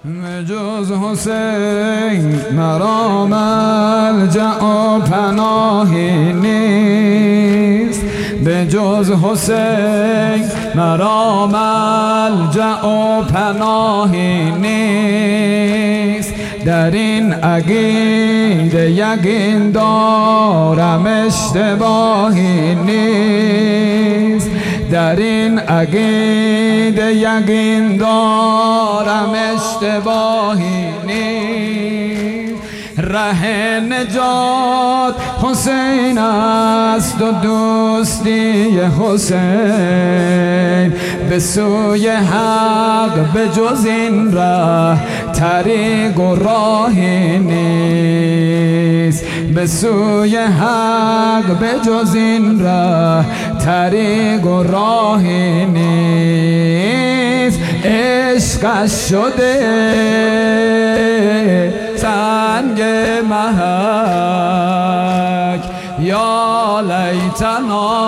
جز حسین مرا ملجأ و پناهی نیست، به جز حسین مرا ملجأ و پناهی نیست. در این عقیده یقین دارم اشتباهی نیست، در این عقیده یقین دارم اشتباهی نیست. ره نجات حسین است و دوستی حسین، به سوی حق به جز این ره طریق و راهی نیست، به سوی حق به جز این ره طریق و راهی نیست. عشقش شده سنگ محک، یا لیتنا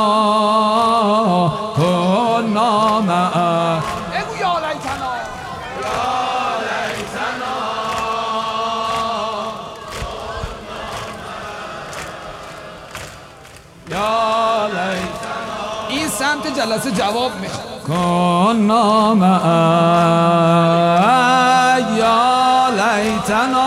کنا معه. بگو یا لیتنا، یا لیتنا یا لیتنا. این سمت جلسه جواب میخواد. کنا معه یا لیتنا.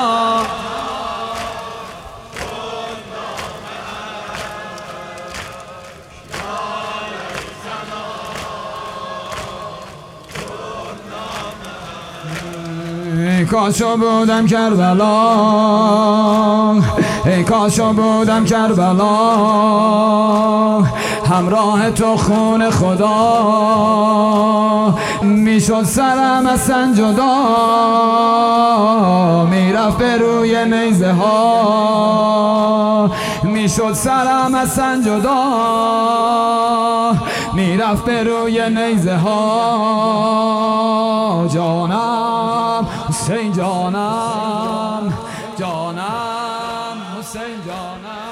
ای کاشو بودم کربلا، ای کاشو بودم کربلا، همراه تو خون خدا، میشد سرم از سن جدا، میرفت به روی نیزه ها، میشد سرم از سن جدا، میرفت به روی نیزه ها. جانم حسین جانم، جانم حسین جانم.